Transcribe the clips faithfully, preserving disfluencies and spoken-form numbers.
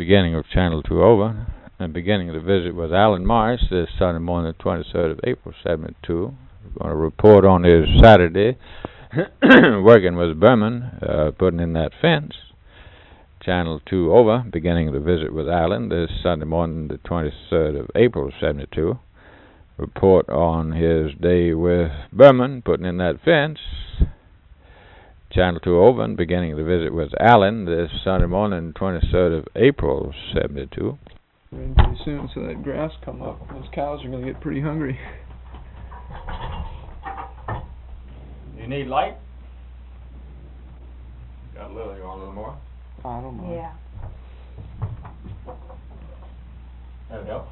beginning of Channel two over, and beginning the visit with Alan Morris this Sunday morning, the twenty-third of April, seventy-two. We're going to report on his Saturday working with Berman, uh, putting in that fence. Channel two over, beginning the visit with Alan this Sunday morning, the twenty-third of April, seventy-two. Report on his day with Berman, putting in that fence. Channel two over, and beginning the visit with Alan this Sunday morning, twenty-third of April, seventy-two. Rain pretty soon, so that grass come up. Those cows are going to get pretty hungry. You need light? Got a little, you want a little more? I don't know. Yeah. That'll help.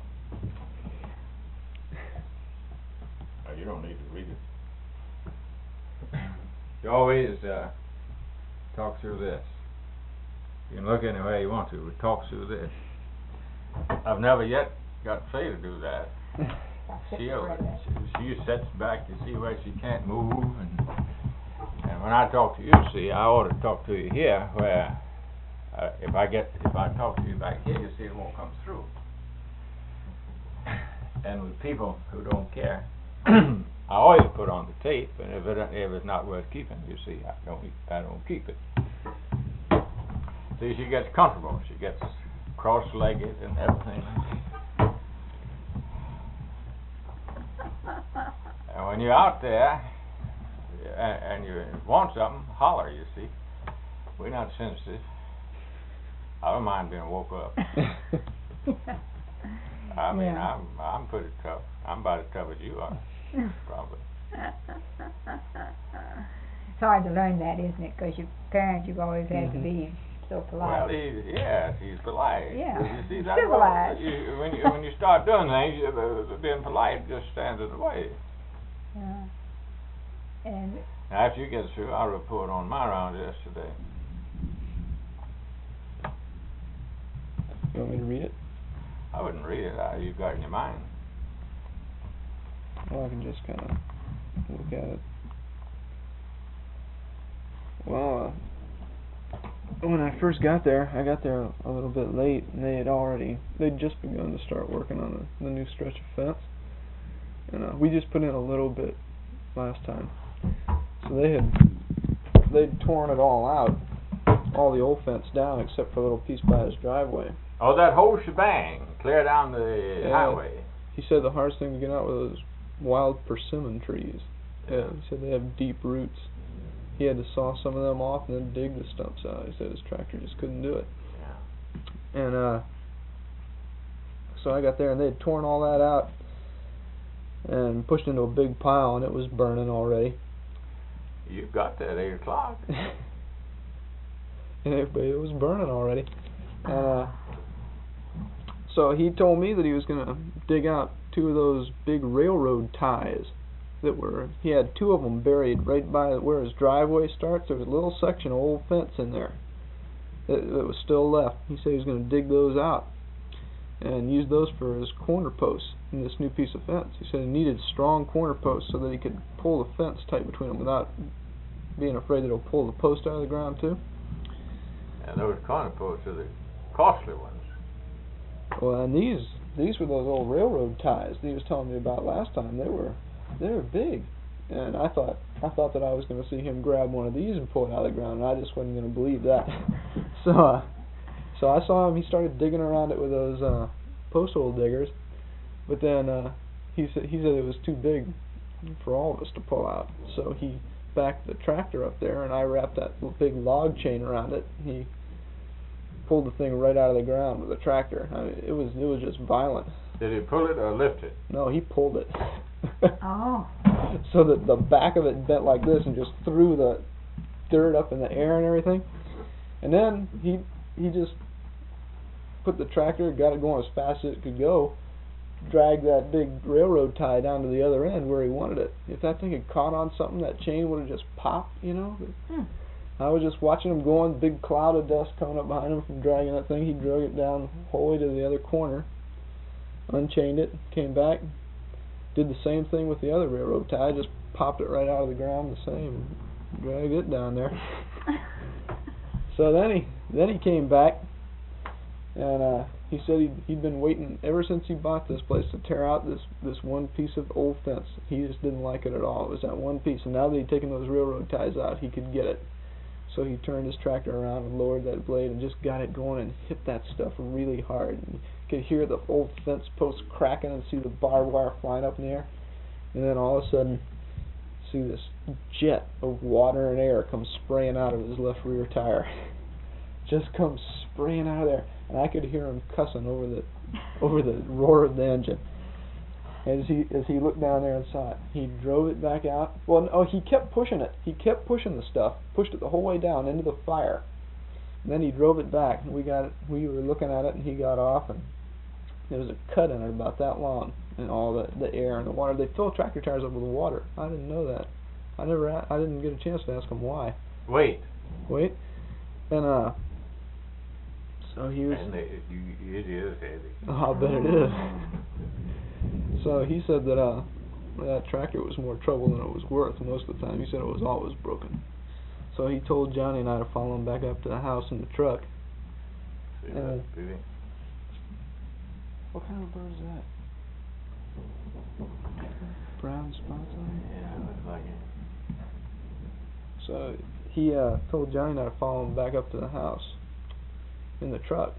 Oh, you don't need to read it. You always uh, talk through this. You can look any way you want to, but talk through this. I've never yet got Faye to do that. She, she sits back to see where she can't move, and and when I talk to you, see, I ought to talk to you here, where uh, if I get if I talk to you back here, you see it won't come through. And with people who don't care, I always put on the tape, and if it if it's not worth keeping, you see, I don't I don't keep it. See, she gets comfortable. She gets cross-legged and everything. And when you're out there and, and you want something, holler, you see. We're not sensitive. I don't mind being woke up. I mean, Yeah. I'm I'm pretty tough. I'm about as tough as you are, probably. It's hard to learn that, isn't it? Because your parents, you've always had Mhm. to be so polite. Well, he, yes, he's polite. Yeah, You see, that's civilized. what- you, when you when you start doing things, you, uh, being polite just stands in the way. Yeah. And Now, after you get through, I'll report on my round yesterday. You want me to read it? I wouldn't read it. Uh, you've got it in your mind. Well, I can just kind of look at it. Well, uh, when I first got there, I got there a little bit late, and they had already, they'd just begun to start working on the, the new stretch of fence. And uh, we just put in a little bit last time. So they had, they'd torn it all out, all the old fence down, except for a little piece by his driveway. Oh, that whole shebang, clear down the Yeah. highway. He said the hardest thing to get out were those wild persimmon trees. Yeah, he said they have deep roots. He had to saw some of them off and then dig the stumps out. He said his tractor just couldn't do it. Yeah. And uh, so I got there and they had torn all that out and pushed into a big pile, and it was burning already. You got there at eight o'clock. And it, it was burning already. And uh, so he told me that he was going to dig out two of those big railroad ties that were, he had two of them buried right by where his driveway starts. There was a little section of old fence in there that, that was still left. He said he was going to dig those out and use those for his corner posts in this new piece of fence. He said he needed strong corner posts so that he could pull the fence tight between them without being afraid that it'll pull the post out of the ground too. And those corner posts are the costly ones. Well, and these these were those old railroad ties that he was telling me about last time. They were they were big, and I thought I thought that I was going to see him grab one of these and pull it out of the ground, and I just wasn't going to believe that. so uh, so I saw him. He started digging around it with those uh, post hole diggers, but then uh, he said he said it was too big for all of us to pull out. So he backed the tractor up there, and I wrapped that big log chain around it. He pulled the thing right out of the ground with a tractor. I mean, it was it was just violent. Did he pull it or lift it? No, he pulled it. oh, So that the back of it bent like this and just threw the dirt up in the air and everything. And then he he just put the tractor, got it going as fast as it could go, dragged that big railroad tie down to the other end where he wanted it. If that thing had caught on something, that chain would have just popped, you know. hmm. I was just watching him going, big cloud of dust coming up behind him from dragging that thing. He drug it down wholly to the other corner, unchained it, came back, did the same thing with the other railroad tie, just popped it right out of the ground the same, dragged it down there. So then he then he came back And uh, he said he'd, he'd been waiting ever since he bought this place to tear out this, this one piece of old fence. He just didn't like it at all. It was that one piece. And now that he'd taken those railroad ties out, he could get it. So he turned his tractor around and lowered that blade and just got it going and hit that stuff really hard. And you could hear the old fence posts cracking and see the barbed wire flying up in the air. And then all of a sudden, see this jet of water and air come spraying out of his left rear tire. Just comes spraying out of there. And I could hear him cussing over the over the roar of the engine. As he as he looked down there and saw it, he drove it back out. Well, no, he kept pushing it. He kept pushing the stuff, pushed it the whole way down into the fire. And then he drove it back, and we got it. We were looking at it, and he got off, and there was a cut in it about that long, and all the the air and the water. They fill tractor tires up with water. I didn't know that. I never. I didn't get a chance to ask him why. Wait. Wait. And uh. So he was. And it, you, it is heavy. Oh, I bet it is. So he said that uh, that tractor was more trouble than it was worth most of the time. He said it was always broken. So he told Johnny and I to follow him back up to the house in the truck. See And, that beauty? what kind of bird is that? Brown spots on it? Yeah, it looks like it. So he uh, told Johnny and I to follow him back up to the house in the truck.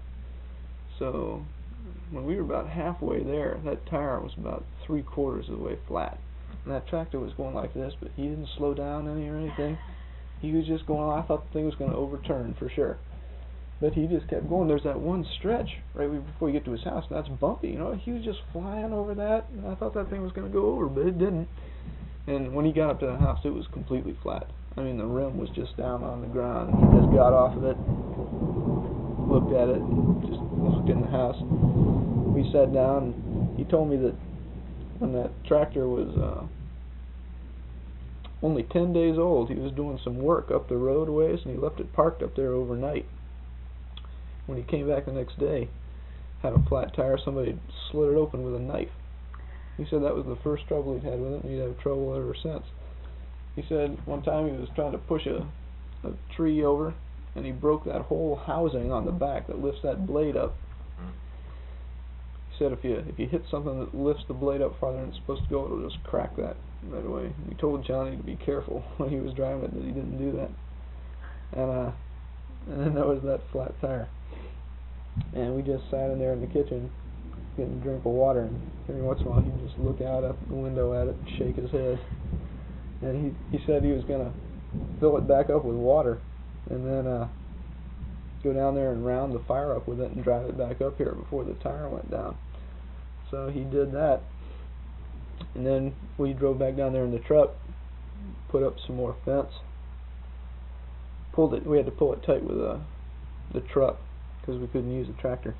So when we were about halfway there, that tire was about three quarters of the way flat. And that tractor was going like this, but he didn't slow down any or anything. He was just going, I thought the thing was going to overturn for sure. But he just kept going. There's that one stretch right before you get to his house, and that's bumpy. You know, he was just flying over that, and I thought that thing was going to go over, but it didn't. And when he got up to the house, it was completely flat. I mean, the rim was just down on the ground. He just got off of it, looked at it, and just walked in the house. We sat down, and he told me that when that tractor was uh, only ten days old, he was doing some work up the road a ways, and he left it parked up there overnight. When he came back the next day, had a flat tire, somebody slit it open with a knife. He said that was the first trouble he'd had with it, and he'd had trouble ever since. He said one time he was trying to push a, a tree over, and he broke that whole housing on the back that lifts that blade up. He said if you if you hit something that lifts the blade up farther than it's supposed to go, it'll just crack that right away. He told Johnny to be careful when he was driving it that he didn't do that. And uh, and then there was that flat tire. And we just sat in there in the kitchen getting a drink of water, and every once in a while he'd just look out at the window at it and shake his head. And he he said he was going to fill it back up with water and then uh, go down there and round the fire up with it and drive it back up here before the tire went down. So he did that, and then we drove back down there in the truck, put up some more fence, pulled it. We had to pull it tight with uh, the truck because we couldn't use the tractor,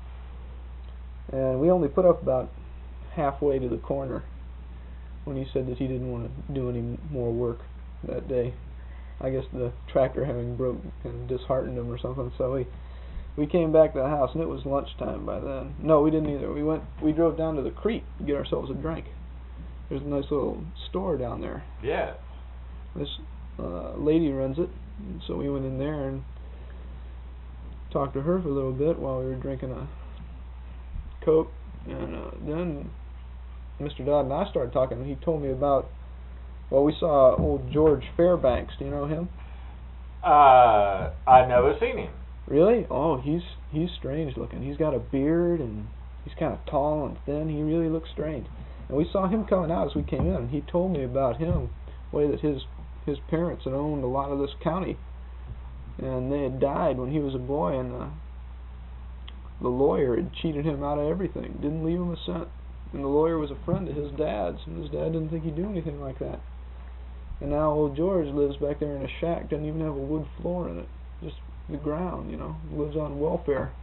and we only put up about halfway to the corner when he said that he didn't want to do any more work that day. I guess the tractor having broke and disheartened him or something. So we we came back to the house, and it was lunchtime by then. No, we didn't either. We went we drove down to the creek to get ourselves a drink. There's a nice little store down there. Yeah. This uh, lady runs it, and so we went in there and talked to her for a little bit while we were drinking a Coke, and uh, then Mister Dodd and I started talking, and he told me about, well, we saw old George Fairbanks. Do you know him? Uh, I've never seen him. Really? Oh, he's he's strange looking. He's got a beard, and he's kind of tall and thin. He really looks strange. And we saw him coming out as we came in, and he told me about him, the way that his his parents had owned a lot of this county, and they had died when he was a boy, and uh, the lawyer had cheated him out of everything, didn't leave him a cent. And the lawyer was a friend of his dad's, and his dad didn't think he'd do anything like that. And now old George lives back there in a shack, doesn't even have a wood floor in it, just the ground, you know, lives on welfare.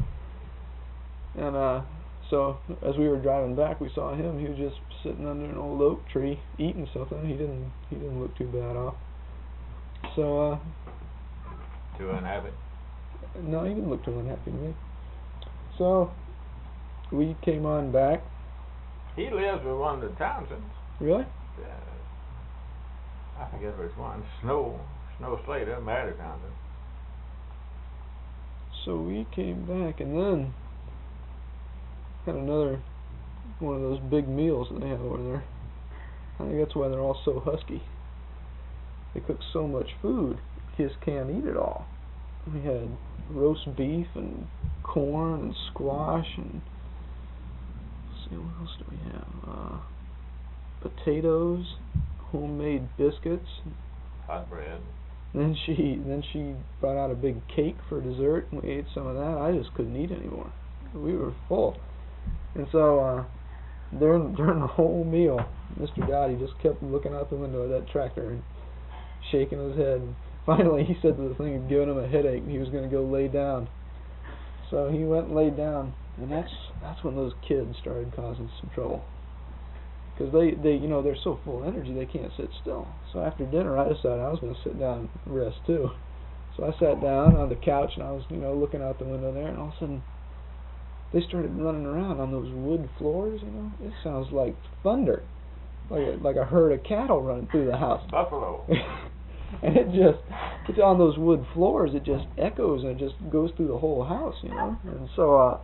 And uh, so as we were driving back, we saw him. He was just sitting under an old oak tree eating something. He didn't he didn't look too bad off. So uh, Too unhappy? no, he didn't look too unhappy to me. So we came on back. He lives with one of the Townsends. Really? Uh, I forget which one. Snow, Snow Slater, married Townsend. So we came back, and then had another one of those big meals that they have over there. I think that's why they're all so husky. They cook so much food, kids can't eat it all. We had roast beef and corn and squash and let's see, what else do we have? Uh, potatoes, homemade biscuits. Hot bread. Then she then she brought out a big cake for dessert, and we ate some of that. I just couldn't eat anymore. We were full, and so uh, during during the whole meal, Mister Dottie just kept looking out the window of that tractor and shaking his head. And finally, he said that the thing had given him a headache, and he was going to go lay down. So he went and laid down, and that's that's when those kids started causing some trouble. Because they, they, you know, they're so full of energy, they can't sit still. So after dinner, I decided I was going to sit down and rest too. So I sat down on the couch, and I was, you know, looking out the window there, and all of a sudden, they started running around on those wood floors, you know. It sounds like thunder, like a, like a herd of cattle running through the house. Buffalo. And it just, it's on those wood floors, it just echoes, and it just goes through the whole house, you know. And so, uh,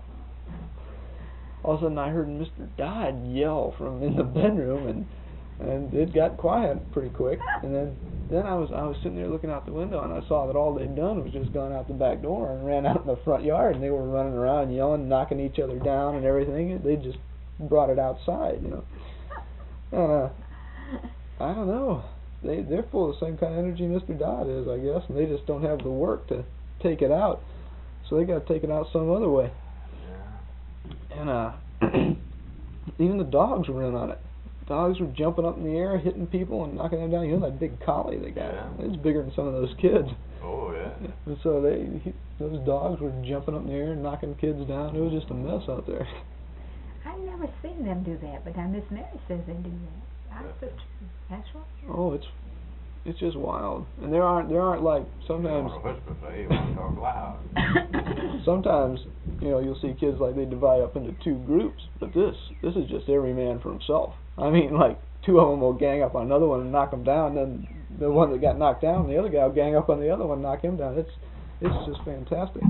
all of a sudden I heard Mister Dodd yell from in the bedroom, and and it got quiet pretty quick. And then then I was I was sitting there looking out the window, and I saw that all they'd done was just gone out the back door and ran out in the front yard, and they were running around yelling, knocking each other down and everything. They just brought it outside, you know. And uh, I don't know. They they're full of the same kind of energy Mister Dodd is, I guess, and they just don't have the work to take it out, so they got to take it out some other way. And uh, even the dogs were in on it. Dogs were jumping up in the air, hitting people and knocking them down. You know that big collie they got? Yeah. It's bigger than some of those kids. Oh yeah. And so they, he, those dogs were jumping up in the air and knocking kids down. It was just a mess out there. I've never seen them do that, but now Miss Mary says they do that. That's the truth. That's right. Oh, it's it's just wild. And there aren't there aren't like sometimes. You don't whisper, so you want to talk loud. Sometimes, you know, you'll see kids like they divide up into two groups, but this this is just every man for himself. I mean, like two of them will gang up on another one and knock him down, then the one that got knocked down, the other guy will gang up on the other one and knock him down. It's it's just fantastic.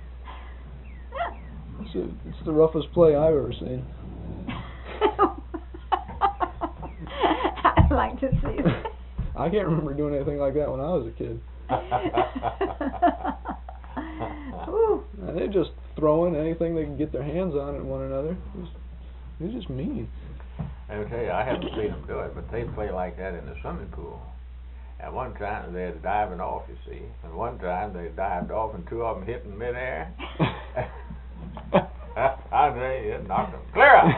It's, a, it's the roughest play I've ever seen. I'd like to see that. I can't remember doing anything like that when I was a kid. Ooh. And they're just throwing anything they can get their hands on at one another. It's, they're just mean. I'll tell you, I haven't seen them do it, but they play like that in the swimming pool. At one time, they had diving off, you see. And one time, they dived off, and two of them hit in midair. I tell you, it knocked them clear out.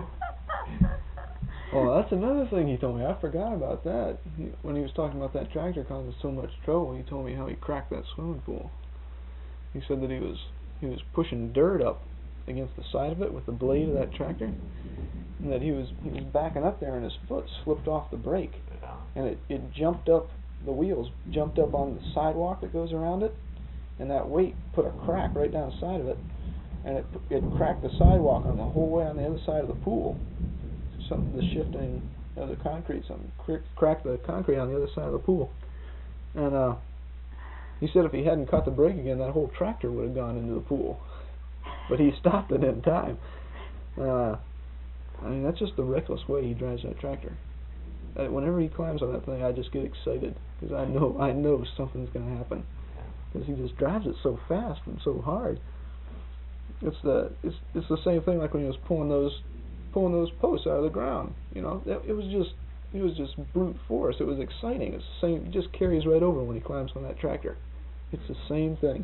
Well, that's another thing he told me. I forgot about that. He, when he was talking about that tractor causing so much trouble, he told me how he cracked that swimming pool. He said that he was he was pushing dirt up against the side of it with the blade of that tractor, and that he was he was backing up there, and his foot slipped off the brake, Yeah. and it, it jumped up, the wheels jumped up on the sidewalk that goes around it, and that weight put a crack right down the side of it, and it it cracked the sidewalk on the whole way on the other side of the pool. Something, the shifting of the concrete, something cr- cracked the concrete on the other side of the pool. And uh, he said if he hadn't cut the brake again, that whole tractor would have gone into the pool. But he stopped it in time. Uh, I mean, that's just the reckless way he drives that tractor. Uh, whenever he climbs on that thing, I just get excited because I know I know something's going to happen. Because he just drives it so fast and so hard. It's the it's it's the same thing like when he was pulling those. pulling those posts out of the ground, you know. It, it was just, it was just brute force. It was exciting. It's the same. It just carries right over when he climbs on that tractor. It's the same thing.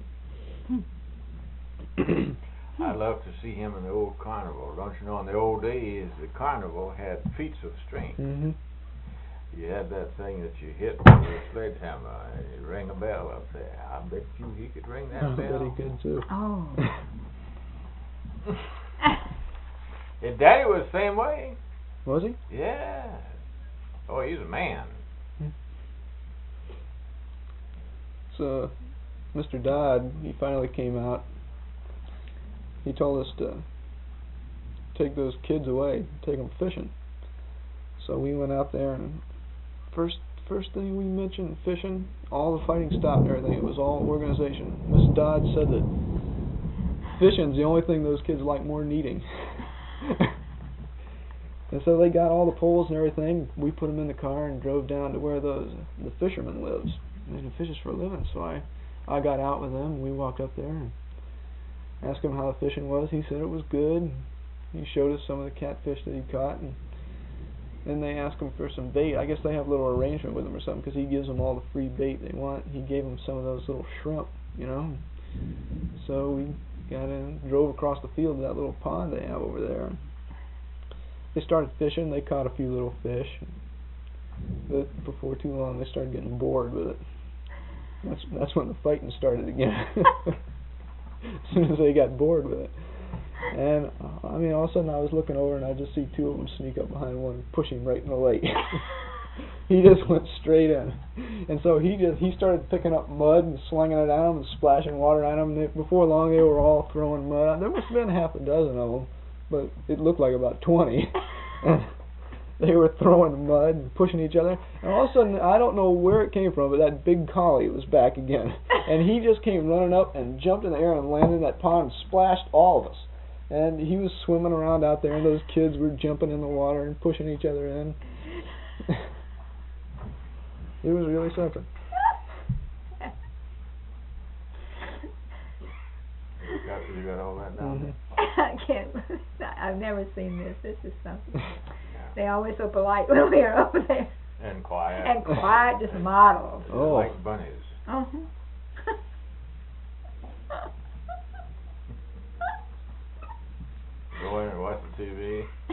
I love to see him in the old carnival. Don't you know? In the old days, the carnival had feats of strength. Mm-hmm. You had that thing that you hit with a sledgehammer, and you ring a bell up there. I bet you he could ring that I bell. bet he could too. Oh. His daddy was the same way. Was he? Yeah. Oh, he's a man. So, Mister Dodd, he finally came out. He told us to take those kids away, take them fishing. So we went out there, and first first thing we mentioned, fishing, all the fighting stopped and everything. It was all organization. Mister Dodd said that fishing's the only thing those kids like more than eating. And so they got all the poles and everything. We put them in the car and drove down to where those the fisherman lives. And he fishes for a living. So I, I got out with him. We walked up there and asked him how the fishing was. He said it was good. He showed us some of the catfish that he caught, and then they asked him for some bait. I guess they have a little arrangement with him or something, because he gives them all the free bait they want. He gave them some of those little shrimp, you know. So we got in, drove across the field to that little pond they have over there. They started fishing. They caught a few little fish, but before too long they started getting bored with it. That's that's when the fighting started again. As soon as they got bored with it. And, uh, I mean, all of a sudden I was looking over and I just see two of them sneak up behind one and push him right in the lake. He just went straight in. And so he just he started picking up mud and slinging it at them and splashing water at them. And they, before long they were all throwing mud. There must have been half a dozen of them, but it looked like about twenty. And they were throwing mud and pushing each other. And all of a sudden, I don't know where it came from, but that big collie was back again. And he just came running up and jumped in the air and landed in that pond and splashed all of us. And he was swimming around out there, and those kids were jumping in the water and pushing each other in. It was really something. You got, you got all that down there? I can't. I've never seen this. This is something. They always so polite when we are over there. And quiet. And quiet, just models. Oh. Like bunnies. Uh-huh. Go in and watch the T V.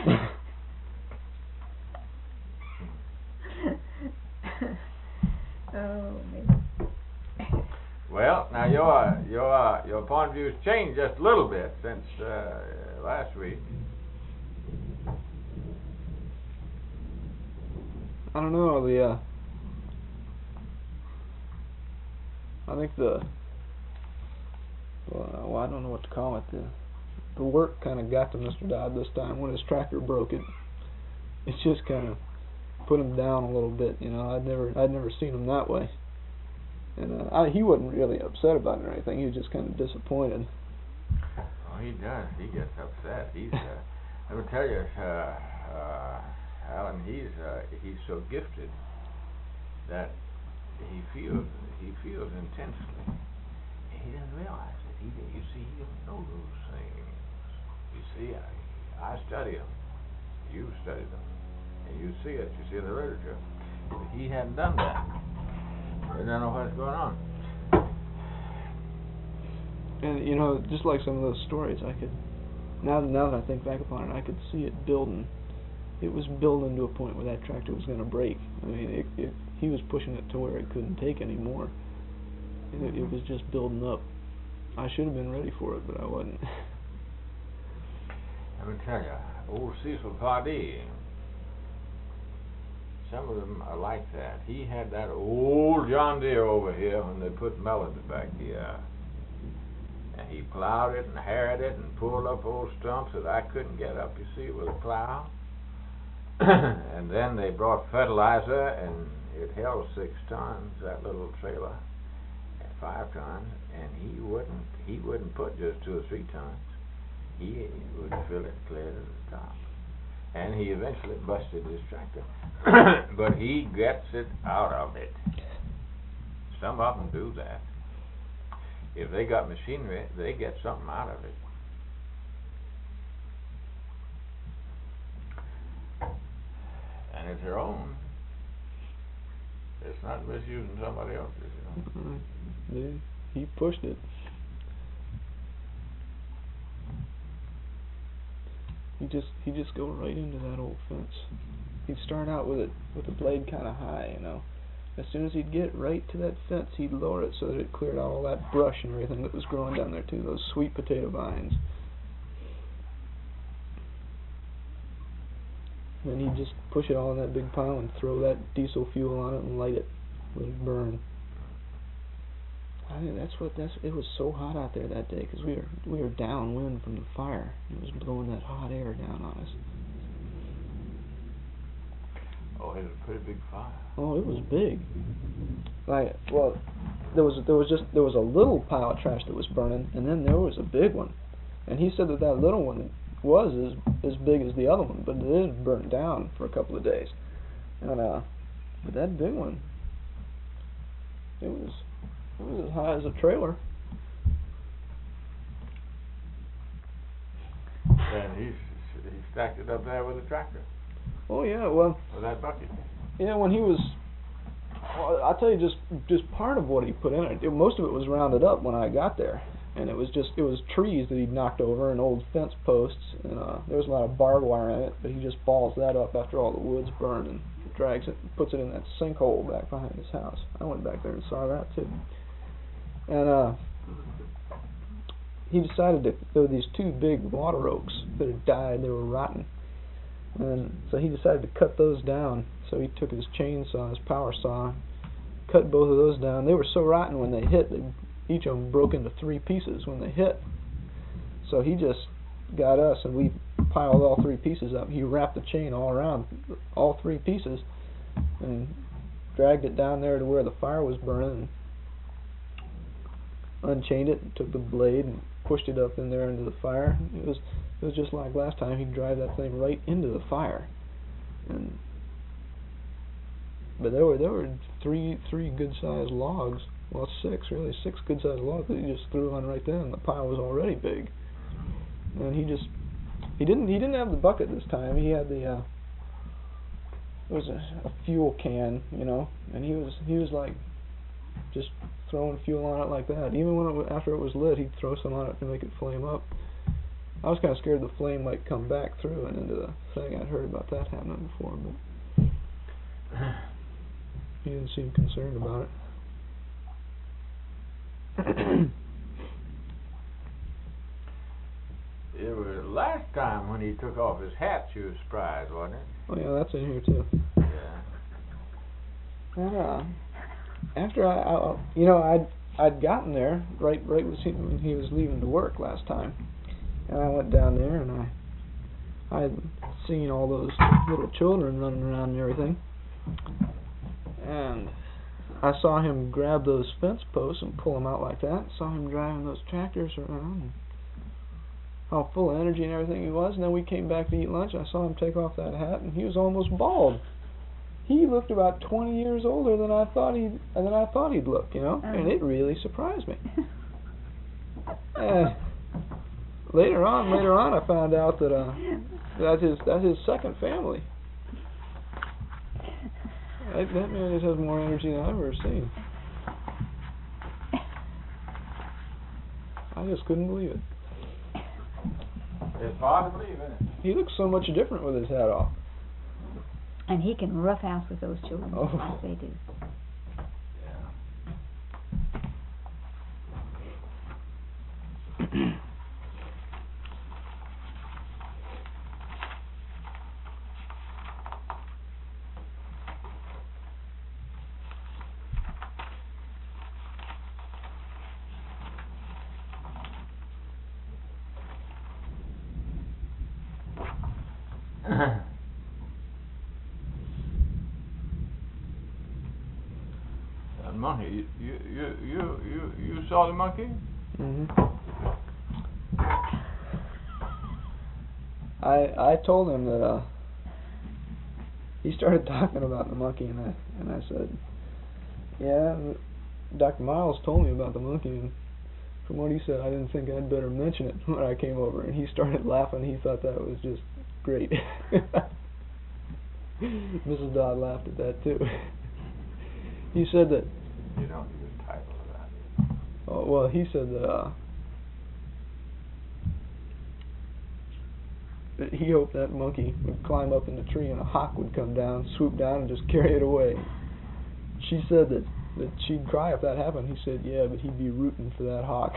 Oh, man. Well, now your your your point of view's changed just a little bit since uh, last week. I don't know, the uh I think the well, well I don't know what to call it, the the work kind of got to Mister Dodd this time when his tractor broke it. It just kind of put him down a little bit, you know. I'd never I'd never seen him that way. And uh, I, he wasn't really upset about it or anything. He was just kind of disappointed. Oh, he does. He gets upset. He's uh, let me tell you, uh, uh, Alan, he's uh, he's so gifted that he feels he feels intensely. He doesn't realize it. He, you see, he don't know those things. You see, I, I study them. You study them, and you see it. You see the literature. But he hadn't done that. He doesn't know what's going on. And you know, just like some of those stories, I could now now that I think back upon it, I could see it building. It was building to a point where that tractor was going to break. I mean, it, it, he was pushing it to where it couldn't take anymore. And it, it was just building up. I should have been ready for it, but I wasn't. Let me tell you, old Cecil Pardee, some of them are like that. He had that old John Deere over here when they put melons back here. And he plowed it and harrowed it and pulled up old stumps that I couldn't get up, you see, with a plow. And then they brought fertilizer, and it held six tons, that little trailer, at five tons, and he wouldn't he wouldn't put just two or three tons. He would fill it clear to the top. And he eventually busted his tractor. But he gets it out of it. Some of them do that. If they got machinery, they get something out of it. And it's their own. It's not misusing somebody else's, you know. Mm-hmm. He pushed it. He just he just go right into that old fence. He'd start out with it with the blade kind of high, you know. As soon as he'd get right to that fence, he'd lower it so that it cleared out all that brush and everything that was growing down there too, those sweet potato vines. Then he'd just push it all in that big pile and throw that diesel fuel on it and light it, let it burn. I think that's what that's. It was so hot out there that day because we were we were downwind from the fire. It was blowing that hot air down on us. Oh, it was a pretty big fire. Oh, it was big. Like, well, there was there was just there was a little pile of trash that was burning, and then there was a big one. And he said that that little one was as as big as the other one, but it is burnt down for a couple of days. And uh, but that big one, it was it was as high as a trailer. And he's he stacked it up there with a tractor. Oh yeah, well. With that bucket. Yeah, when he was, well, I'll tell you just just part of what he put in it. it. Most of it was rounded up when I got there, and it was just it was trees that he'd knocked over and old fence posts, and uh, there was a lot of barbed wire in it. But he just balls that up after all the wood's burned and drags it, puts it in that sinkhole back behind his house. I went back there and saw that too. And uh, he decided that there were these two big water oaks that had died. They were rotten. And so he decided to cut those down. So he took his chainsaw, his power saw, cut both of those down. They were so rotten when they hit, they, each of them broke into three pieces when they hit. So he just got us, and we piled all three pieces up. He wrapped the chain all around all three pieces and dragged it down there to where the fire was burning, and unchained it, and took the blade and pushed it up in there into the fire. It was it was just like last time. He'd drive that thing right into the fire. And but there were there were three three good sized logs. Well, six really six good sized logs that he just threw on right then. And the pile was already big. And he just he didn't he didn't have the bucket this time. He had the uh, it was a, a fuel can, you know, and he was he was like just throwing fuel on it like that. Even when it, after it was lit, he'd throw some on it to make it flame up. I was kind of scared the flame might come back through and into the thing. I'd heard about that happening before, but he didn't seem concerned about it. It was last time when he took off his hat, you were surprised, wasn't it? Oh yeah, that's in here too. Yeah. And uh, after I, I, you know, I'd I'd gotten there right right when he was leaving to work last time, and I went down there and I I had seen all those little children running around and everything, and I saw him grab those fence posts and pull them out like that. Saw him driving those tractors around, and how full of energy and everything he was. And then we came back to eat lunch. I saw him take off that hat, and he was almost bald. He looked about twenty years older than I thought he than I thought he'd look, you know, and it really surprised me. And later on, later on, I found out that uh, that's his that's his second family. That, that man just has more energy than I've ever seen. I just couldn't believe it. It's hard to believe, isn't it? He looks so much different with his hat off. And he can roughhouse with those children, oh. like they do. Yeah. That monkey, you you you you you saw the monkey? Mhm. I I told him that uh he started talking about the monkey, and I and I said, yeah, Doctor Miles told me about the monkey, and from what he said, I didn't think I'd better mention it when I came over. And he started laughing. He thought that was just great. Missus Dodd laughed at that too. He said that. You don't use title of that. Oh well, he said that. Uh, that he hoped that monkey would climb up in the tree and a hawk would come down, swoop down, and just carry it away. She said that that she'd cry if that happened. He said, yeah, but he'd be rooting for that hawk.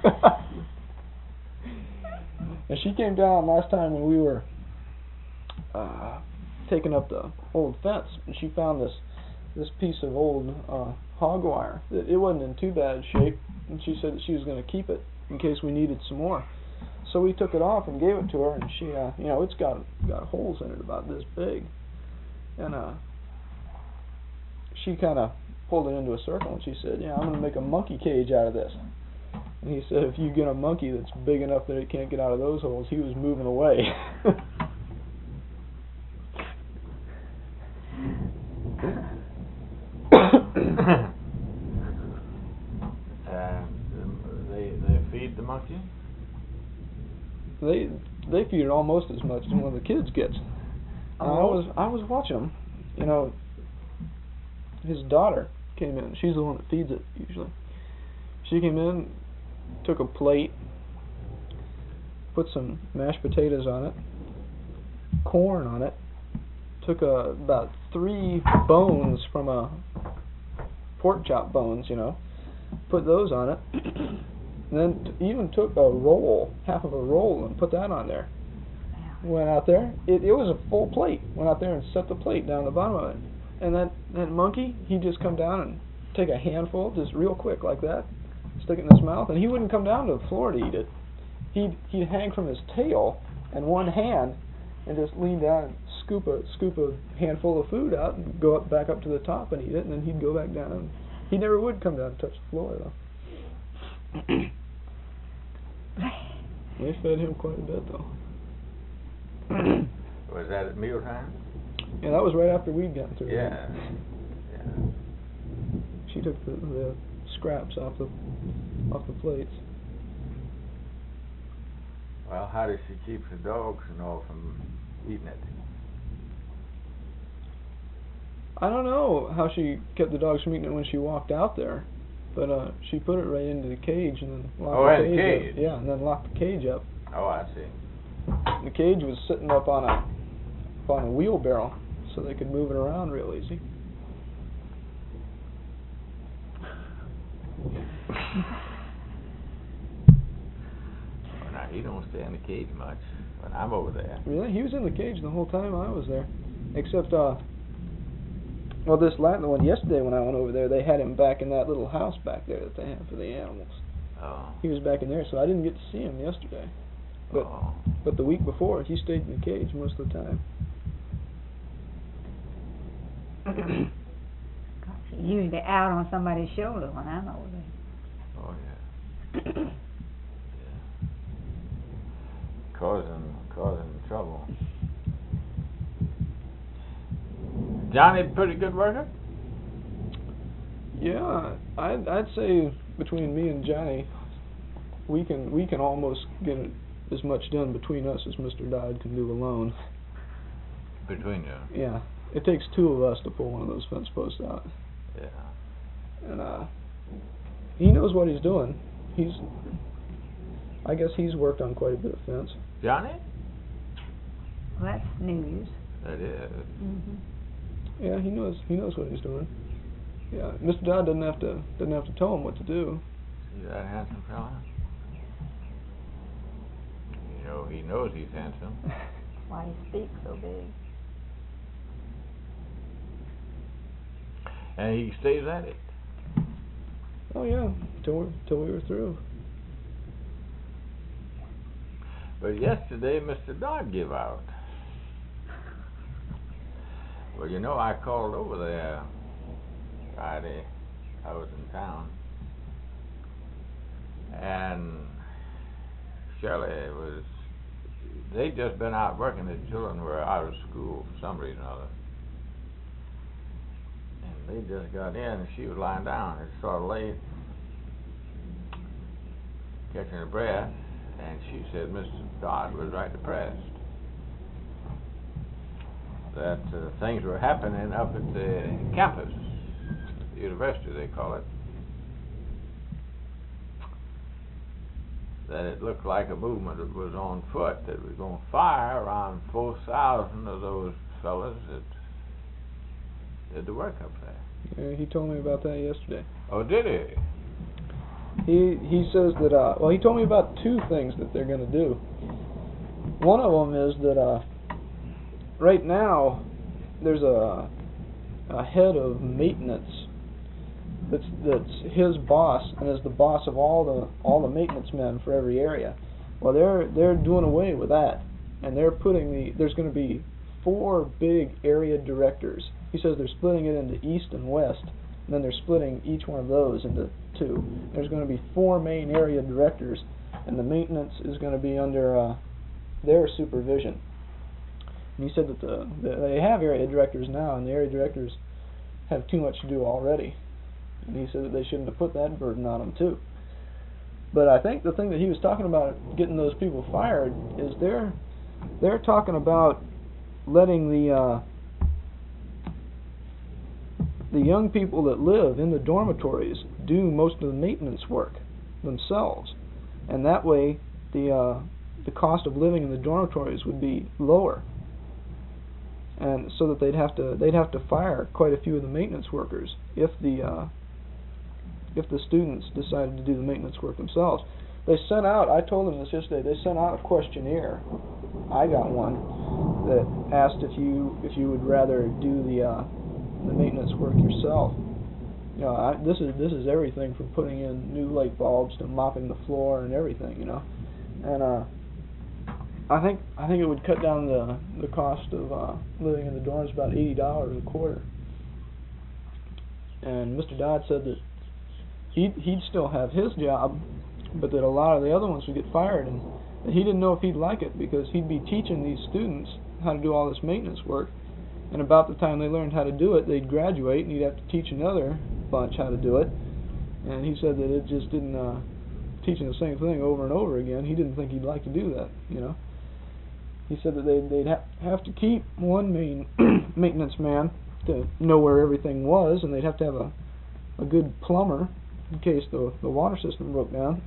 And she came down last time when we were uh, taking up the old fence, and she found this this piece of old uh, hog wire. It, it wasn't in too bad shape, and she said that she was going to keep it in case we needed some more. So we took it off and gave it to her, and she, uh, you know, it's got got holes in it about this big, and uh, she kind of pulled it into a circle, and she said, yeah, I'm going to make a monkey cage out of this. And he said if you get a monkey that's big enough that it can't get out of those holes, he was moving away. uh, they they feed the monkey? They they feed it almost as much as one of the kids gets. And I was I was watching them. You know, his daughter came in. She's the one that feeds it usually. She came in, took a plate, put some mashed potatoes on it, corn on it, took a, about three bones from a pork chop bones, you know, put those on it, and then t- even took a roll, half of a roll, and put that on there. Went out there, it, it was a full plate. Went out there and set the plate down the bottom of it. And that, that monkey, he'd just come down and take a handful, just real quick like that, stick it in his mouth, and he wouldn't come down to the floor to eat it. He'd he'd hang from his tail and one hand and just lean down and scoop a scoop a handful of food out and go up back up to the top and eat it, and then he'd go back down. He never would come down and touch the floor though. They fed him quite a bit though. Was that at mealtime? Yeah, that was right after we'd gotten through. Yeah. Yeah. She took the, the scraps off the off the plates. Well, how does she keep the dogs and all from eating it? I don't know how she kept the dogs from eating it when she walked out there, but uh, she put it right into the cage and then locked Oh, the in the cage, cage. up. Yeah, and then locked the cage up. Oh, I see. The cage was sitting up on a up on a wheelbarrow, so they could move it around real easy. Well, now, he don't stay in the cage much when I'm over there. Really? He was in the cage the whole time I was there. Except, uh, well, this Latin one yesterday when I went over there, they had him back in that little house back there that they have for the animals. Oh. He was back in there, so I didn't get to see him yesterday. But oh. but the week before, he stayed in the cage most of the time. He's usually out on somebody's shoulder when I'm over there. Oh, yeah. Yeah. Causing, causing trouble. Johnny, pretty good worker? Yeah, I'd I'd say between me and Johnny, we can we can almost get it, as much done between us as Mister Dodd can do alone. Between you? Yeah, it takes two of us to pull one of those fence posts out. Yeah. And uh, he knows what he's doing. He's, I guess he's worked on quite a bit of fence. Johnny? Well, that's news. That is. Mm-hmm. Yeah, he knows he knows what he's doing. Yeah, Mister Dodd doesn't have to doesn't have to tell him what to do. See that handsome fella? You know, he knows he's handsome. Why he speaks so big. And he stays at it. Oh yeah, till we till we were through. But yesterday, Mister Dodd gave out. Well, you know, I called over there Friday. I was in town. And Shirley was, they'd just been out working. The children were out of school for some reason or other. And they just got in and she was lying down. It's sort of late, catching her breath. And she said Mister Dodd was right depressed. That uh, things were happening up at the campus, the university they call it. That it looked like a movement that was on foot, that was going to fire around four thousand of those fellas that did the work up there. Yeah, he told me about that yesterday. Oh, did he? He he says that uh well he told me about two things that they're going to do. One of them is that uh right now there's a a head of maintenance that's that's his boss and is the boss of all the all the maintenance men for every area. Well, they're they're doing away with that, and they're putting the there's going to be four big area directors. He says they're splitting it into east and west. And then they're splitting each one of those into two. There's going to be four main area directors, and the maintenance is going to be under uh, their supervision. And he said that the, the they have area directors now, and the area directors have too much to do already. And he said that they shouldn't have put that burden on them too. But I think the thing that he was talking about getting those people fired is they're they're talking about letting the uh, the young people that live in the dormitories do most of the maintenance work themselves, and that way the uh, the cost of living in the dormitories would be lower, and so that they'd have to they'd have to fire quite a few of the maintenance workers if the uh, if the students decided to do the maintenance work themselves. They sent out, I told them this yesterday, they sent out a questionnaire. I got one that asked if you if you would rather do the uh, the maintenance work yourself. You know, I, this is this is everything from putting in new light bulbs to mopping the floor and everything, you know. And uh, I think I think it would cut down the the cost of uh, living in the dorms about eighty dollars a quarter. And Mister Dodd said that he'd he'd still have his job, but that a lot of the other ones would get fired, and that he didn't know if he'd like it because he'd be teaching these students how to do all this maintenance work, and about the time they learned how to do it, they'd graduate and he'd have to teach another bunch how to do it. And he said that it just didn't uh, teaching the same thing over and over again. He didn't think he'd like to do that, you know. He said that they'd, they'd ha have to keep one main maintenance man to know where everything was, and they'd have to have a a good plumber in case the the water system broke down.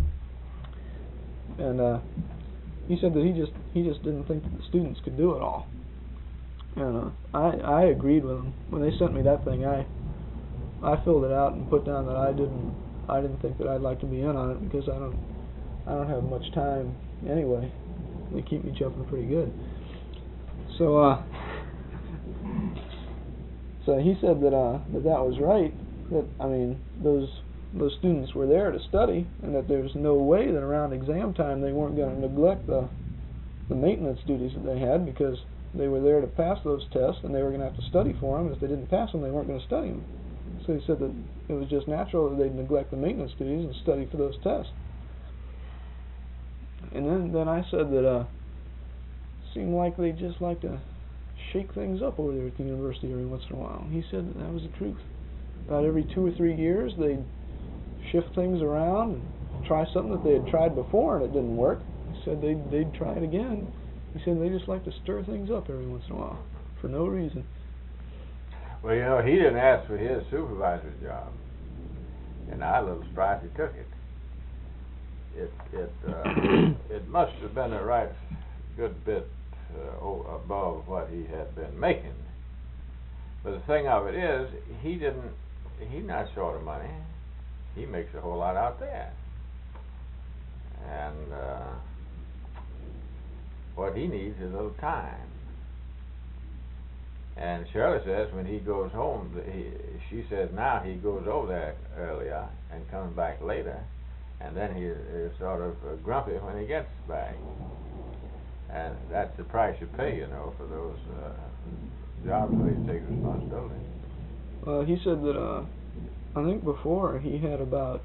And uh, he said that he just he just didn't think that the students could do it all. And uh, I I agreed with him when they sent me that thing. I I filled it out and put down that I didn't I didn't think that I'd like to be in on it because I don't I don't have much time anyway. They keep me jumping pretty good. So uh, so he said that uh that that was right. That I mean those. those students were there to study, and that there was no way that around exam time they weren't going to neglect the the maintenance duties that they had, because they were there to pass those tests and they were going to have to study for them, and if they didn't pass them they weren't going to study them. So he said that it was just natural that they'd neglect the maintenance duties and study for those tests. And then, then I said that uh seemed like they just like to shake things up over there at the university every once in a while. He said that that was the truth. About every two or three years they'd shift things around and try something that they had tried before and it didn't work. He said they'd, they'd try it again. He said they just like to stir things up every once in a while for no reason. Well, you know, he didn't ask for his supervisor's job, and I was a little surprised he took it. It it uh, it must have been a right good bit uh, above what he had been making. But the thing of it is, he didn't. He's not short of money. He makes a whole lot out there, and uh, what he needs is a little time. And Shirley says when he goes home, he, she says now he goes over there earlier and comes back later, and then he is sort of uh, grumpy when he gets back. And that's the price you pay, you know, for those uh, jobs where he takes responsibility. Well, he said that uh, I think before he had about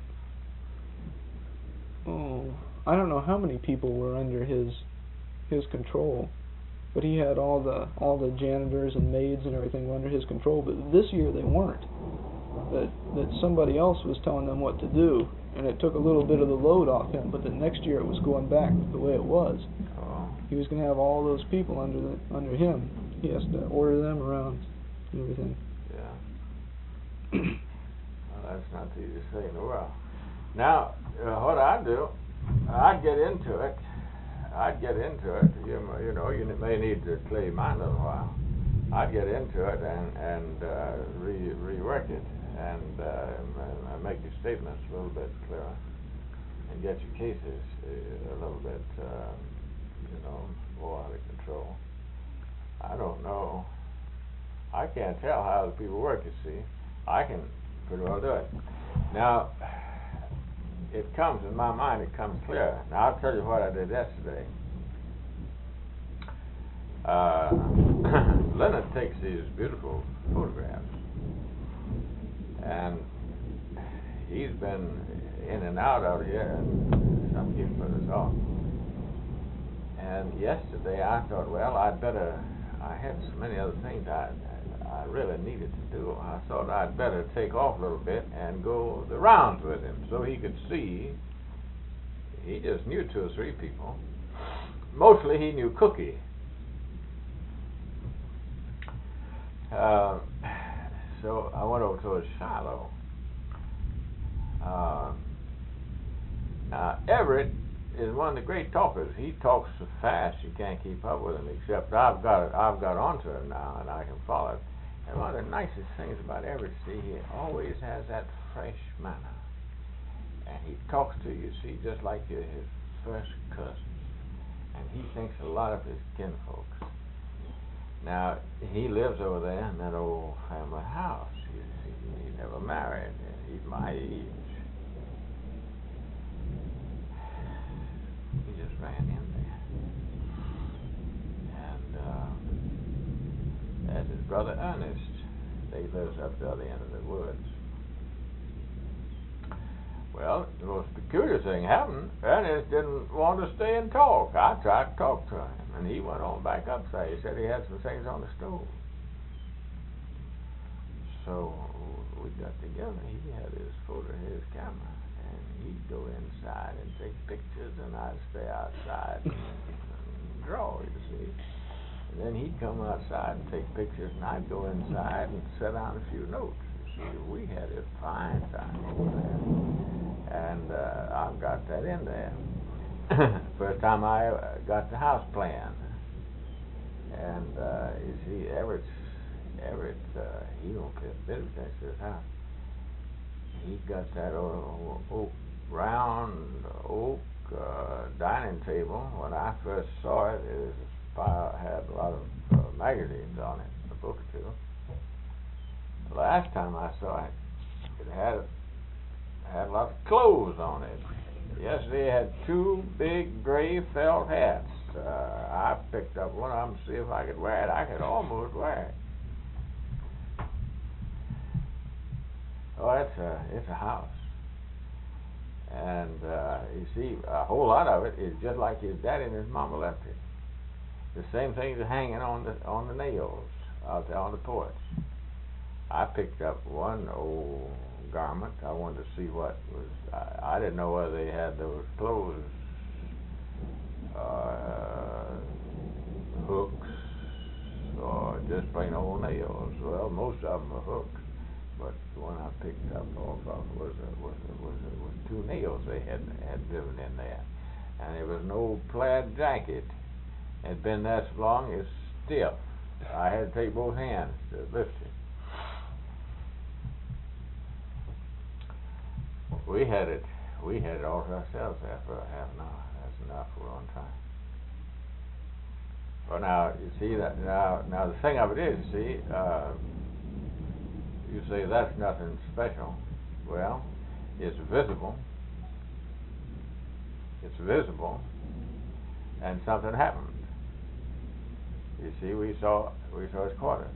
oh I don't know how many people were under his his control. But he had all the all the janitors and maids and everything under his control. But this year they weren't. That that somebody else was telling them what to do, and it took a little bit of the load off him. But the next year it was going back the way it was. Oh. He was going to have all those people under the under him. He has to order them around and everything. Yeah. Well, that's not the easiest thing in the world. Now, uh, what I do, I get into it. I'd get into it. You, you know, you may need to clear your mind a little while. I'd get into it and and uh, re rework it and uh, make your statements a little bit clearer and get your cases a little bit, uh, you know, more out of control. I don't know. I can't tell how other people work. You see, I can pretty well do it. Now, it comes in my mind, it comes clear. Now I'll tell you what I did yesterday. Uh, Leonard takes these beautiful photographs, And he's been in and out out here, and some people put us off. And yesterday I thought, well, I'd better, I had so many other things I, I really needed to do. I thought I'd better take off a little bit and go the rounds with him so he could see. He just knew two or three people. Mostly he knew Cookie. Uh, so I went over to Shiloh. Uh, now Everett is one of the great talkers. He talks so fast you can't keep up with him. Except I've got I've got onto him now and I can follow it. And one of the nicest things about Everett, see, he always has that fresh manner, and he talks to you, see, just like you're his first cousin. And he thinks a lot of his kinfolks. Now he lives over there in that old family house. You see, he never married. He's my age. He just ran in there. And uh, that's his brother Ernest. They lives up the other end of the woods. Well, the most peculiar thing happened. Ernest didn't want to stay and talk. I tried to talk to him, and he went on back upstairs. He said he had some things on the stove. So we got together. He had his photo, his camera, and he'd go inside and take pictures, and I'd stay outside and, and draw, you see. And then he'd come outside and take pictures, and I'd go inside and set down a few notes. You see, we had a fine time over there. And uh, I've got that in there. First time I uh, got the house plan. And uh, you see, Everett, Everett, uh, he don't pay a bit of attention to his house. He got that old, oak, round oak uh, dining table. When I first saw it, it was a pile, had a lot of uh, magazines on it, a book or two. The last time I saw it, it had had lots of clothes on it. Yesterday it had two big gray felt hats. Uh, I picked up one of them to see if I could wear it. I could almost wear it. Oh, it's a, it's a house. And uh, you see, a whole lot of it is just like his daddy and his mama left it. The same things are hanging on the on the nails out there on the porch. I picked up one old garment. I wanted to see what was. I, I didn't know whether they had those clothes uh, hooks or just plain old nails. Well, most of them are hooks, but the one I picked up off of was a, was a, was a, was two nails they had had driven in there, and it was an old plaid jacket. It had been there so long it's stiff. I had to take both hands to lift it. We had it, we had it all to ourselves there for a half an hour. That's enough for one time. Well, now you see that now. Now the thing of it is, see, uh, you say that's nothing special. Well, it's visible. It's visible, and something happened. You see, we saw we saw his quarters.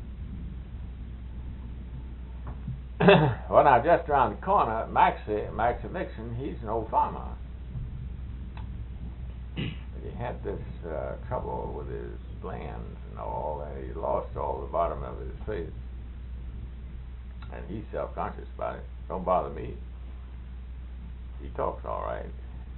Well, now, just around the corner, Maxie, Maxie Mixon, he's an old farmer. He had this uh, trouble with his glands and all, and he lost all the bottom of his face. And he's self-conscious about it. Don't bother me. He talks all right.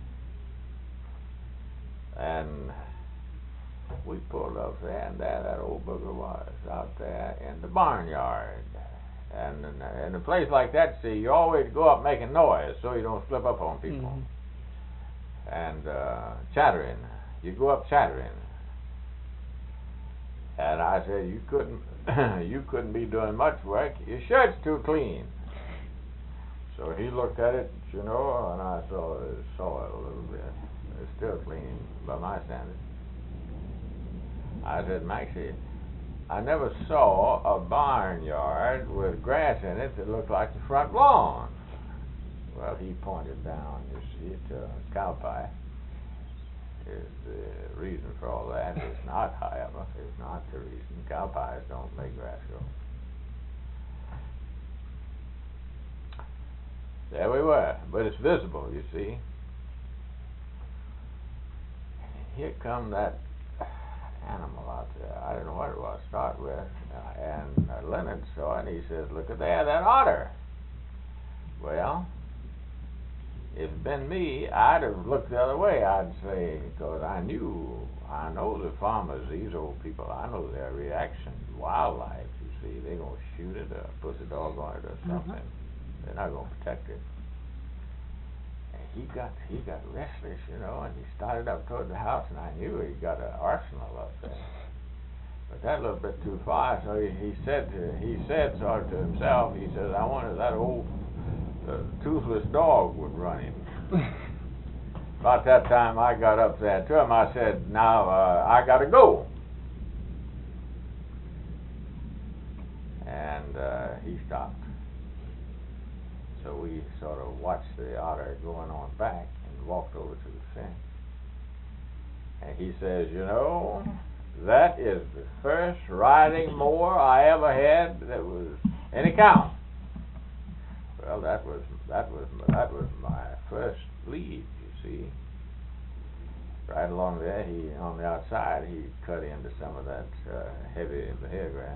And we pulled up there, and there that old booger was, out there in the barnyard. And in, in a place like that, see, you always go up making noise so you don't slip up on people. Mm-hmm. And uh, chattering. You go up chattering. And I said, you couldn't, you couldn't be doing much work. Your shirt's too clean. So he looked at it, you know, and I saw it, saw it a little bit. It's still clean by my standards. I said, Maxie, I never saw a barnyard with grass in it that looked like the front lawn. Well, he pointed down, you see, to uh, cow pie. Is the reason for all that. It's not, however, it's not the reason. Cow pies don't make grass grow. there we were, but it's visible, you see. Here come that animal out there. I don't know what it was to start with. Uh, and uh, Leonard saw it, and he says, look at there, that otter. Well, if it'd been me, I'd have looked the other way, I'd say, because I knew, I know the farmers, these old people, I know their reaction to wildlife, you see. They're going to shoot it or put the dog on it or something. Mm-hmm. They're not going to protect it. And he got he got restless, you know, and he started up toward the house, and I knew he got an arsenal up there. But that a little bit too far, so he, he said to, he said sort of to himself, he says, I wonder if that old uh, toothless dog would run him. About that time I got up there to him, I said, now uh, I got to go. And uh, he stopped. So we sort of watched the otter going on back and walked over to the fence. And he says, you know, that is the first riding mower I ever had that was any count. Well, that was that was that was my first lead, you see. Right along there, he on the outside, he cut into some of that uh, heavy hair grass.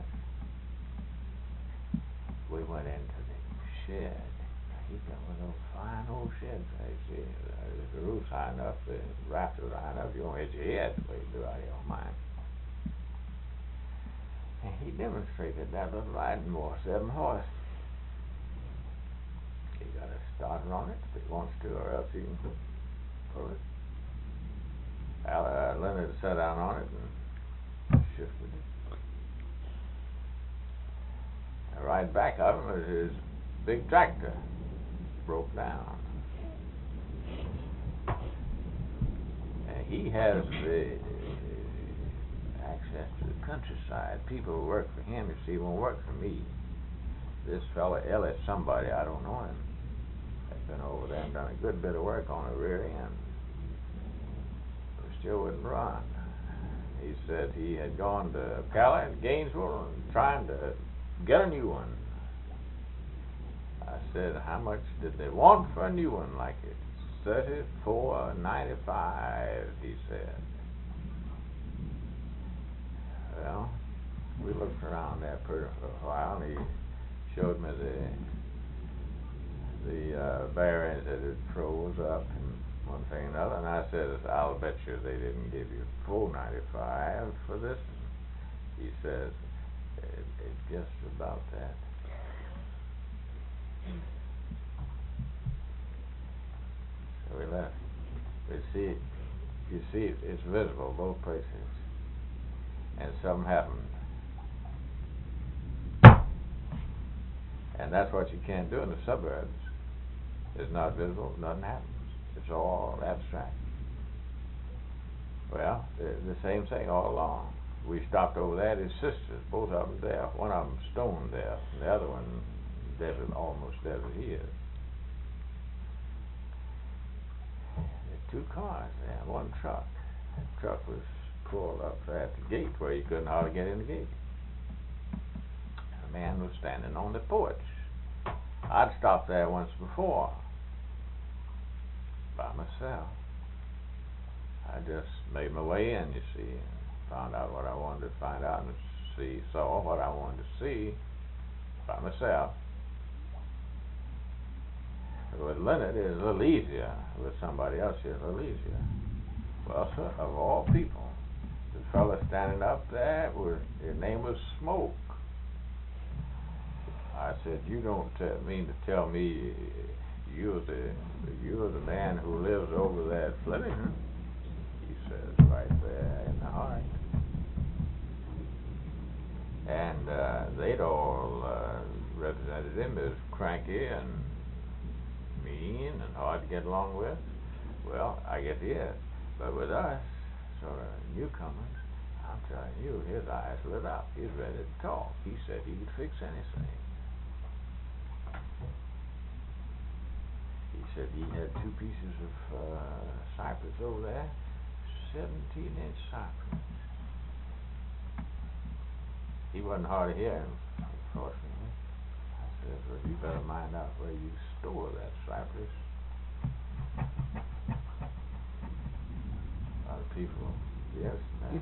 We went into the shed. He got one of those fine old sheds. I see, uh, the roof's high enough, the rafters high enough. You don't hit your head the way you do out here on mine. And he demonstrated that little riding mower, seven horse. He got a starter on it if he wants to, or else he can pull it. Al, uh, Leonard sat down on it and shifted it. And right back of him was his big tractor. Broke down. And he has the uh, access to the countryside. People who work for him, you see, won't work for me. This fella, Ellis, somebody, I don't know him, has been over there and done a good bit of work on the rear end. But still wouldn't run. He said he had gone to Cali and Gainesville and trying to get a new one. I said, how much did they want for a new one like it? thirty-four ninety-five, he said. Well, we looked around there for a while, and he showed me the the uh, bearings that had froze up and one thing and another, and I said, I'll bet you they didn't give you full ninety-five for this. He says, it, it's just about that. So we left. We see it, you see it, it's visible both places. And something happened. And that's what you can't do in the suburbs. It's not visible, nothing happens. It's all abstract. Well, the, the same thing all along. We stopped over there at his sister's, both of them deaf. One of them stone deaf, and the other one deaf, almost deaf as he is. There's two cars there, one truck. The truck was pulled up there at the gate where you couldn't hardly get in the gate. A man was standing on the porch. I'd stopped there once before by myself. I just made my way in, you see, and found out what I wanted to find out and see, saw what I wanted to see by myself. With Leonard, it was a little easier. With somebody else, it was a little easier. Well, sir, of all people, the fellow standing up there, was, his name was Smoke. I said, you don't tell, mean to tell me you're the, you're the man who lives over there at Fleming? He says, right there in the heart. And uh, they'd all uh, represented him as cranky and mean and hard to get along with. Well, I guess he is. But with us, sort of newcomers, I'm telling you, his eyes lit up. He's ready to talk. He said he could fix anything. He said he had two pieces of uh, cypress over there, seventeen inch cypress. He wasn't hard to hear him, unfortunately. I says, well, you better mind out where you store that cypress. A lot of people, yes, ma'am.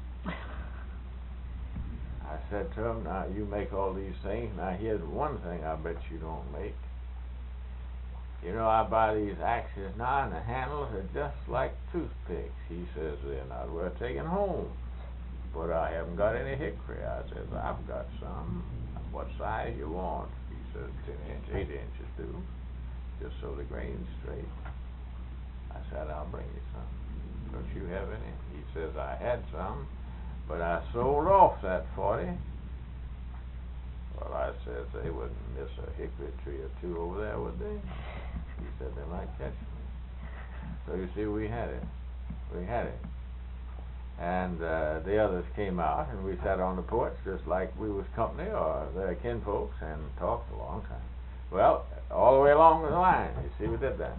I said to him, now you make all these things. Now here's one thing I bet you don't make. You know, I buy these axes now, and the handles are just like toothpicks. He says they're not worth taking home. But I haven't got any hickory. I says, I've got some. What size you want? He says, ten inch, eight inches do, just so the grain's straight. I said, I'll bring you some. Don't you have any? He says, I had some, but I sold off that forty. Well, I says, they wouldn't miss a hickory tree or two over there, would they? He said, they might catch me. So you see, we had it. We had it. And uh, the others came out, and we sat on the porch just like we was company or their kinfolks, and talked a long time. Well, all the way along the line, you see, we did that.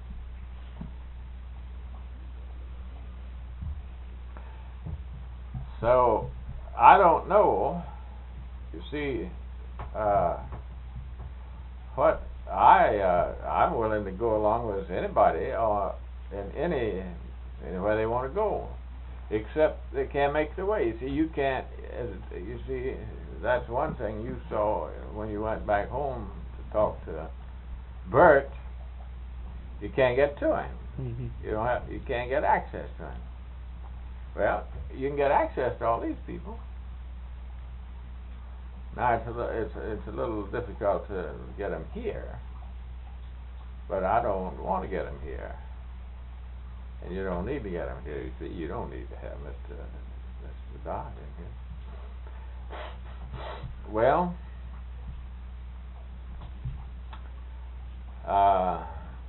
So, I don't know, you see, uh, what I, uh, I'm willing to go along with anybody or in any, anywhere they want to go, except they can't make the way. You see, you can't, as, you see, that's one thing you saw when you went back home to talk to Bert. You can't get to him. Mm-hmm. You don't have, you can't get access to him. Well, you can get access to all these people. Now it's a, it's it's a little difficult to get them here, but I don't want to get them here, and you don't need to get them here. You see, you don't need to have Mister Mister Dodd in here. Well, uh,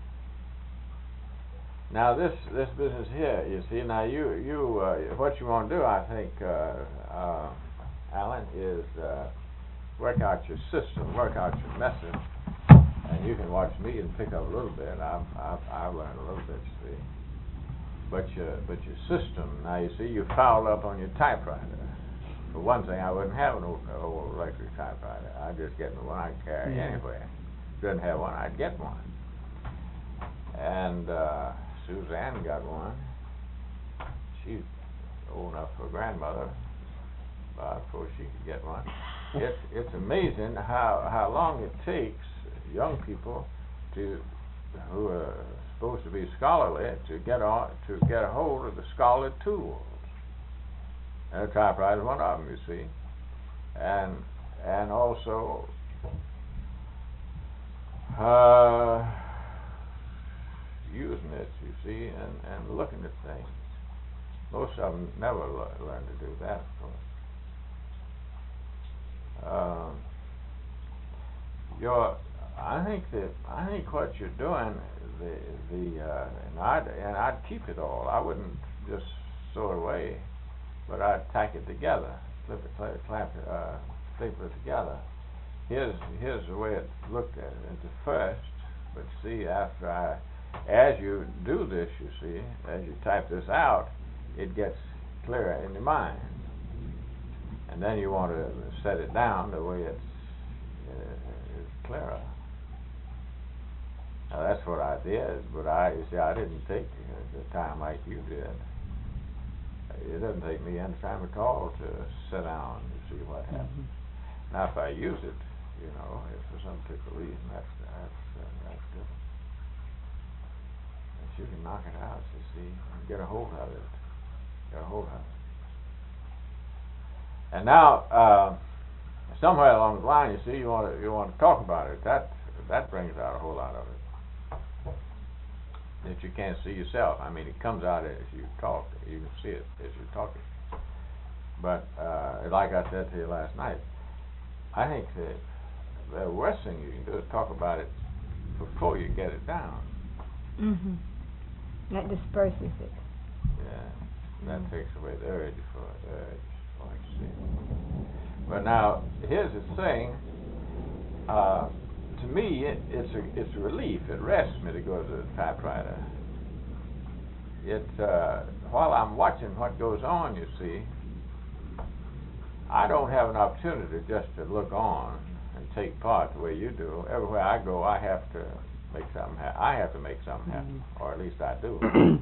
now this this business here, you see, now you you uh, what you want to do, I think, uh, uh, Alan, is. Uh, Work out your system, work out your method, and you can watch me and pick up a little bit. I've I've, I've learned a little bit, you see. But your but your system, now you see, you foul up on your typewriter. For one thing, I wouldn't have an old, old electric typewriter. I'd just get one I carry yeah. anywhere. Didn't have one, I'd get one. And uh, Suzanne got one. She's old enough for a grandmother, uh, before she could get one. It's it's amazing how how long it takes young people to who are supposed to be scholarly to get on to get a hold of the scholarly tools. And a typewriter is one of them, you see, and and also uh, using it, you see, and and looking at things. Most of them never le learn to do that, of course. Uh, your, I think that I think what you're doing, the the uh, and I'd and I'd keep it all. I wouldn't just throw it away, but I'd tack it together, flip it, clamp, clamp it, uh, staple it together. Here's here's the way it looked at it. At the first, but see, after I, as you do this, you see, as you type this out, it gets clearer in your mind. And then you want to set it down the way it's, uh, it's clearer. Now that's what I did, but I, you see, I didn't take the time like you did. It doesn't take me any time at all to sit down and see what happens. Mm-hmm. Now if I use it, you know, if for some particular reason, that's that's uh, that's different. But you can knock it out, you see, and get a hold of it. Get a hold of it. And now, uh, somewhere along the line, you see, you want to you want to talk about it. That that brings out a whole lot of it that you can't see yourself. I mean, it comes out as you talk. You can see it as you're talking. But uh, like I said to you last night, I think that the worst thing you can do is talk about it before you get it down. Mhm. That disperses it. Yeah, that mm. takes away the urge for the urge. Like you see. But now here's the thing. Uh, to me, it, it's a it's a relief. It rests me to go to the typewriter. It uh, while I'm watching what goes on, you see, I don't have an opportunity just to look on and take part the way you do. Everywhere I go, I have to make something happen. I have to make something happen, Mhm. or at least I do.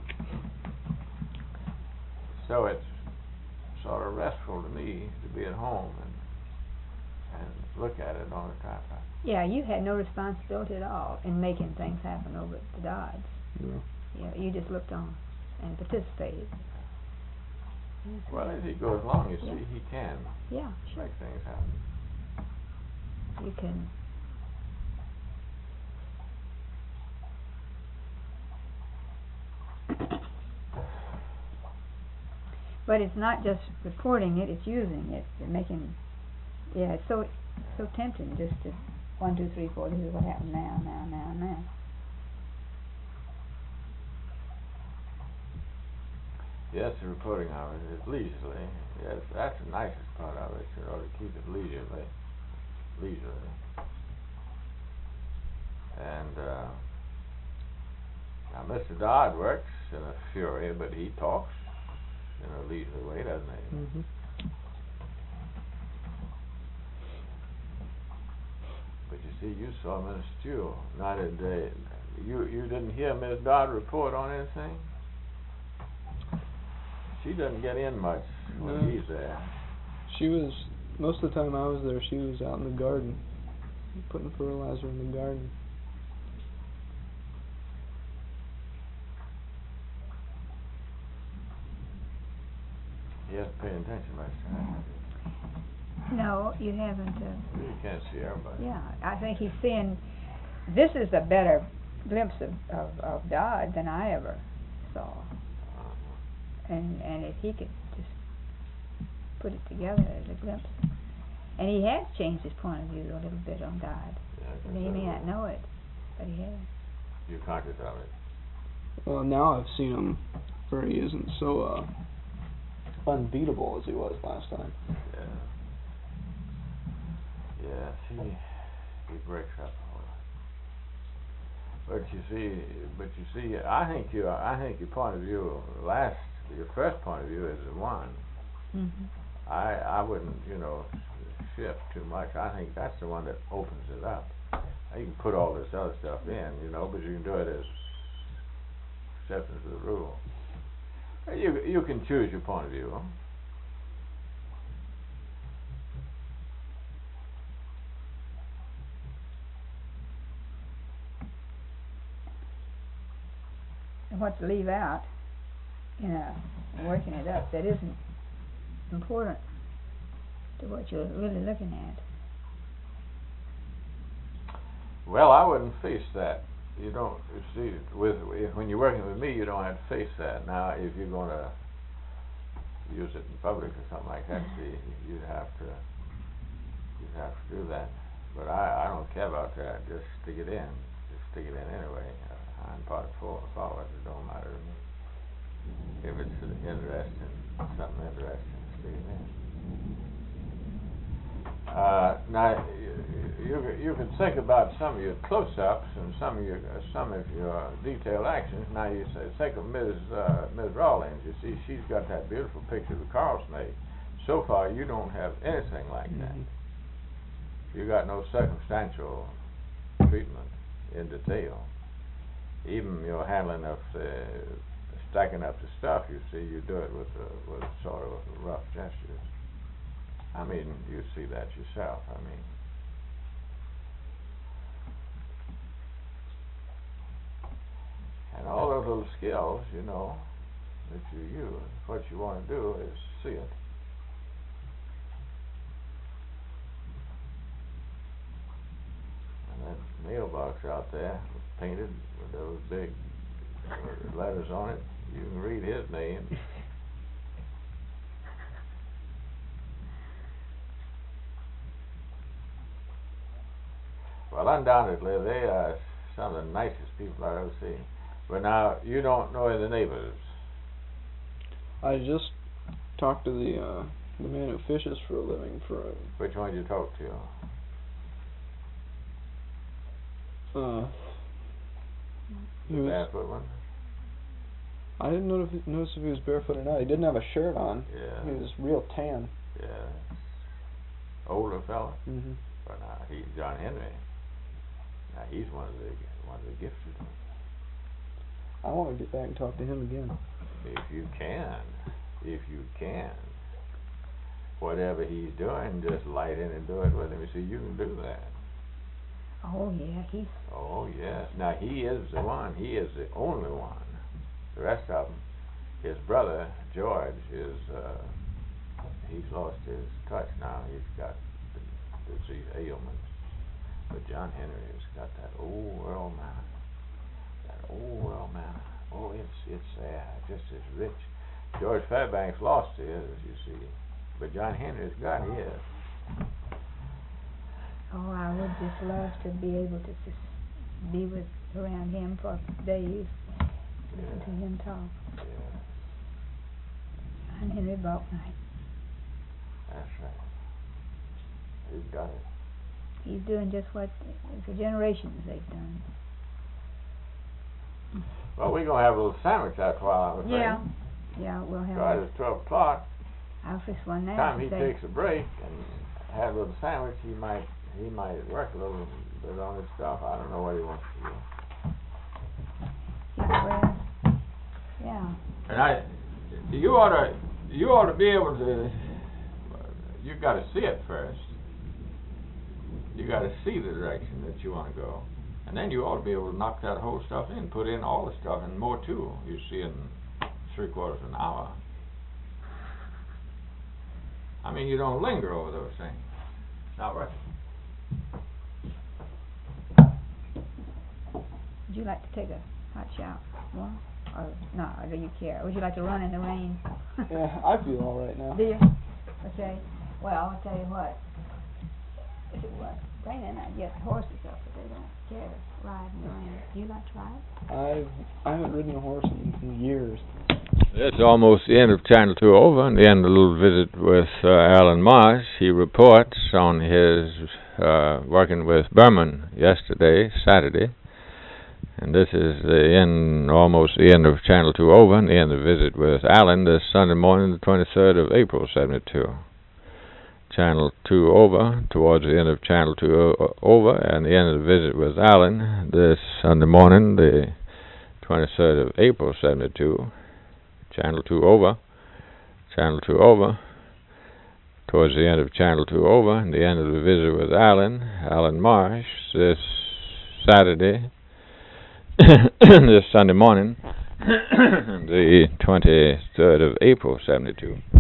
So it's sort of restful to me to be at home and and look at it on the tripod. Yeah, you had no responsibility at all in making things happen over at the Dodge. Yeah. Yeah, you just looked on and participated. Well, as he goes along, you Yeah. see, he can Yeah, sure. make things happen. You can. But it's not just reporting it, it's using it, and making, yeah, it's so, so tempting just to, one, two, three, four, this is what happened now, now, now, now. Yes, the reporting of it is leisurely. Yes, that's the nicest part of it, you know, to keep it leisurely. Leisurely. And, uh, now Mister Dodd works in a fury, but he talks in a leisurely way, doesn't he? Mm-hmm. But you see, you saw Miss Jewell. Not a day. You you didn't hear Miss Dodd report on anything? She doesn't get in much when No. he's there. She was, most of the time I was there, she was out in the garden, putting fertilizer in the garden. He hasn't paid attention much to her. No, you haven't, uh, You can't see everybody. yeah, I think he's seeing, this is a better glimpse of, of, of Dodd than I ever saw. Uh-huh. And, and if he could just put it together as a glimpse. And he has changed his point of view a little bit on Dodd. Yeah, I mean, he may not know it, but he has. You're conscious of it. Well, now I've seen him where he isn't so uh, unbeatable as he was last time. Yeah. Yes, he he breaks up a whole lot. But you see, but you see, I think your I think your point of view, last your first point of view is the one. Mm-hmm. I I wouldn't, you know, shift too much. I think that's the one that opens it up. Now, you can put all this other stuff in, you know, but you can do it as exceptions to the rule. You you can choose your point of view. And what to leave out, you know, working it up, that isn't important to what you're really looking at. Well, I wouldn't face that. You don't you see with if, when you're working with me, you don't have to face that. Now, if you're going to use it in public or something like that, see, you'd have to you'd have to do that. But I I don't care about that. Just stick it in. Just stick it in anyway. Uh, hind part four forward, it don't matter to me. If it's interesting, something interesting, stick it in. Uh, now, you, you you can think about some of your close-ups and some of your uh, some of your detailed actions. Now, you say, think of Miz Uh, Miz Rawlings. You see, she's got that beautiful picture of the coral snake. So far, you don't have anything like Mm-hmm. that. You got no circumstantial treatment in detail. Even your handling of the stacking up the stuff, you see, you do it with a, with sort of rough gestures. I mean, you see that yourself. I mean, and all those little skills, you know, that you use. What you want to do is see it. And that mailbox out there, painted with those big uh, letters on it, you can read his name. Well, undoubtedly, they are some of the nicest people I've ever seen. But now, you don't know any of the neighbors. I just talked to the uh, the man who fishes for a living for a, Which one did you talk to? uh, he The was, barefoot one? I didn't notice if, notice if he was barefoot or not. He didn't have a shirt on. Yeah. He was real tan. Yeah. Older fella? Mm-hmm. But now he's John Henry. Now he's one of the one of the gifted. I want to get back and talk to him again. If you can, if you can, whatever he's doing, just light in and do it with him. You see, you can do that. Oh yeah, he's. Oh yes. Now he is the one. He is the only one. The rest of them, his brother George is. Uh, he's lost his touch now. He's got the disease ailments. But John Henry has got that old world manner. That old world manner. Oh, it's it's there, just as rich. George Fairbanks lost his, you see, but John Henry's got his. Oh, I would just love to be able to just be with around him for days, listen Yeah. to him talk. Yeah, John Henry Balknight. that's right. He's got it. He's doing just what for generations they've done. Well, we're gonna have a little sandwich after a while, I was Yeah, thinking. yeah, we'll have. Right, a- it's twelve o'clock. I'll fix one now. Time he today. takes a break and have a little sandwich, he might he might work a little bit on his stuff. I don't know what he wants to do. Keep rest. Yeah. And I, you ought to, you ought to be able to. You got to see it first. You got to see the direction that you want to go, and then you ought to be able to knock that whole stuff in, put in all the stuff and more too. You see in three quarters of an hour. I mean, you don't linger over those things. Not right. Would you like to take a hot shower, one, or no? Or do you care? Would you like to run in the rain? Yeah, I feel all right now. Do you? Okay. Well, I'll tell you what. If it was raining, I'd get horses up, but they don't care to ride in the rain. Do you like to ride? I've I haven't ridden a horse in, in years. It's almost the end of Channel two over, and the end of the little visit with uh, Alan Marsh. He reports on his uh, working with Berman yesterday, Saturday, and this is the end, almost the end of Channel two over, and the end of the visit with Alan this Sunday morning, the twenty-third of April, seventy-two. Channel two over, towards the end of Channel two o- over, and the end of the visit with Alan this Sunday morning, the twenty-third of April, seventy-two. Channel two over, Channel two over, towards the end of Channel two over, and the end of the visit with Alan, Alan Marsh, this Saturday, this Sunday morning, the twenty-third of April, seventy-two.